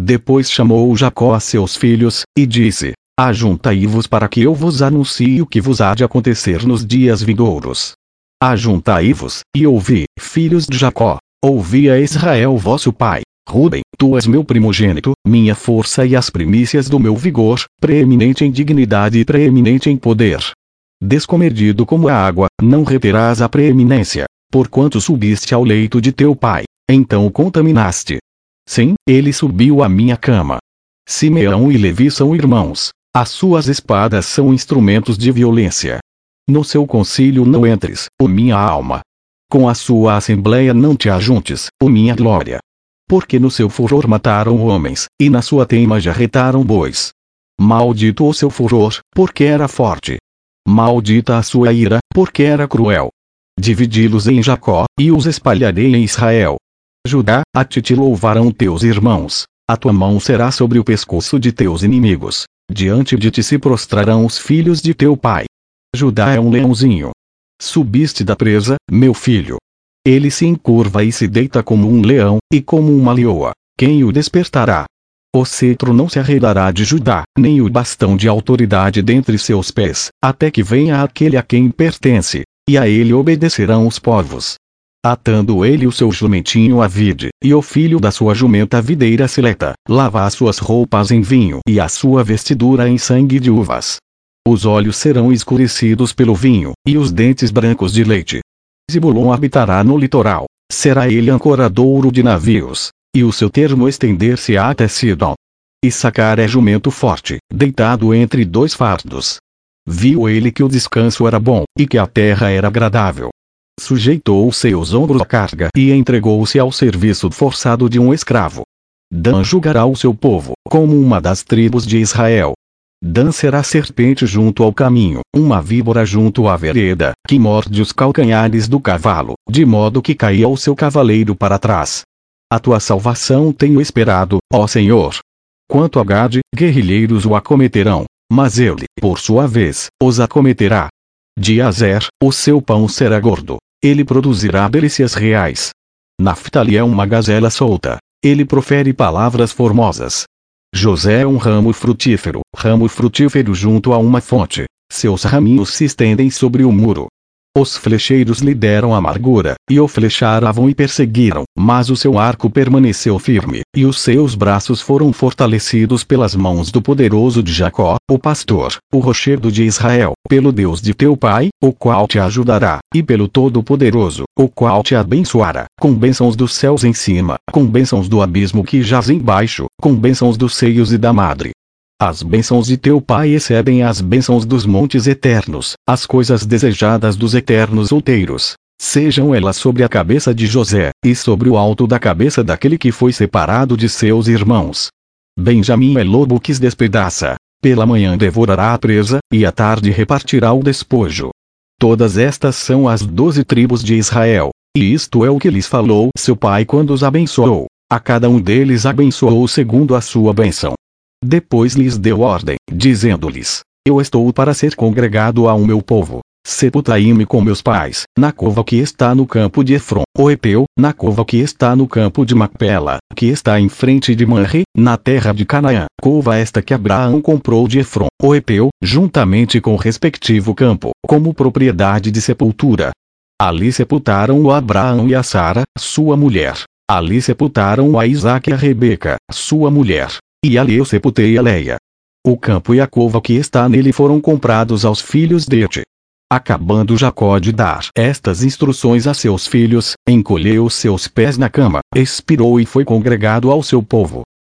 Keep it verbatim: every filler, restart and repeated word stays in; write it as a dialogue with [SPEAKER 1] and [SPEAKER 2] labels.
[SPEAKER 1] Depois chamou Jacó a seus filhos, e disse: Ajuntai-vos para que eu vos anuncie o que vos há de acontecer nos dias vindouros. Ajuntai-vos, e ouvi, filhos de Jacó, ouvi a Israel vosso pai. Ruben, tu és meu primogênito, minha força e as primícias do meu vigor, preeminente em dignidade e preeminente em poder. Descomedido como a água, não reterás a preeminência, porquanto subiste ao leito de teu pai, então o contaminaste. Sim, ele subiu à minha cama. Simeão e Levi são irmãos, as suas espadas são instrumentos de violência. No seu concílio não entres, ó minha alma. Com a sua assembleia não te ajuntes, ó minha glória. Porque no seu furor mataram homens, e na sua teima jarretaram bois. Maldito o seu furor, porque era forte. Maldita a sua ira, porque era cruel. Dividi-los em Jacó, e os espalharei em Israel. Judá, a ti te louvarão teus irmãos, a tua mão será sobre o pescoço de teus inimigos, diante de ti se prostrarão os filhos de teu pai. Judá é um leãozinho. Subiste da presa, meu filho. Ele se encurva e se deita como um leão, e como uma leoa. Quem o despertará? O cetro não se arredará de Judá, nem o bastão de autoridade dentre seus pés, até que venha aquele a quem pertence, e a ele obedecerão os povos. Atando ele o seu jumentinho à vide, e o filho da sua jumenta à videira seleta, lava as suas roupas em vinho e a sua vestidura em sangue de uvas. Os olhos serão escurecidos pelo vinho, e os dentes brancos de leite. Zebulon habitará no litoral, será ele ancoradouro de navios, e o seu termo estender-se-á até Sidom. Issacar é jumento forte, deitado entre dois fardos. Viu ele que o descanso era bom, e que a terra era agradável. Sujeitou os seus ombros à carga e entregou-se ao serviço forçado de um escravo. Dan julgará o seu povo, como uma das tribos de Israel. Dan será serpente junto ao caminho, uma víbora junto à vereda, que morde os calcanhares do cavalo, de modo que caia o seu cavaleiro para trás. A tua salvação tenho esperado, ó Senhor. Quanto a Gade, guerrilheiros o acometerão, mas ele, por sua vez, os acometerá. De Azer, o seu pão será gordo, ele produzirá delícias reais. Naftali é uma gazela solta, ele profere palavras formosas. José é um ramo frutífero, ramo frutífero junto a uma fonte, seus raminhos se estendem sobre o muro. Os flecheiros lhe deram amargura, e o flecharam e perseguiram, mas o seu arco permaneceu firme, e os seus braços foram fortalecidos pelas mãos do poderoso de Jacó, o pastor, o rochedo de Israel, pelo Deus de teu pai, o qual te ajudará, e pelo Todo-Poderoso, o qual te abençoará, com bênçãos dos céus em cima, com bênçãos do abismo que jaz embaixo, com bênçãos dos seios e da madre. As bênçãos de teu pai excedem as bênçãos dos montes eternos, as coisas desejadas dos eternos solteiros. Sejam elas sobre a cabeça de José, e sobre o alto da cabeça daquele que foi separado de seus irmãos. Benjamim é lobo que se despedaça, pela manhã devorará a presa, e à tarde repartirá o despojo. Todas estas são as doze tribos de Israel, e isto é o que lhes falou seu pai quando os abençoou. A cada um deles abençoou segundo a sua bênção. Depois lhes deu ordem, dizendo-lhes: Eu estou para ser congregado ao meu povo. Sepultai-me com meus pais, na cova que está no campo de Efron, o Heteu, na cova que está no campo de Macpela, que está em frente de Manre, na terra de Canaã, cova esta que Abraão comprou de Efron, o Heteu, juntamente com o respectivo campo, como propriedade de sepultura. Ali sepultaram o Abraão e a Sara, sua mulher. Ali sepultaram a Isaque e a Rebeca, sua mulher. E ali eu sepultei a Leia. O campo e a cova que está nele foram comprados aos filhos de Et. Acabando Jacó de dar estas instruções a seus filhos, encolheu seus pés na cama, expirou e foi congregado ao seu povo.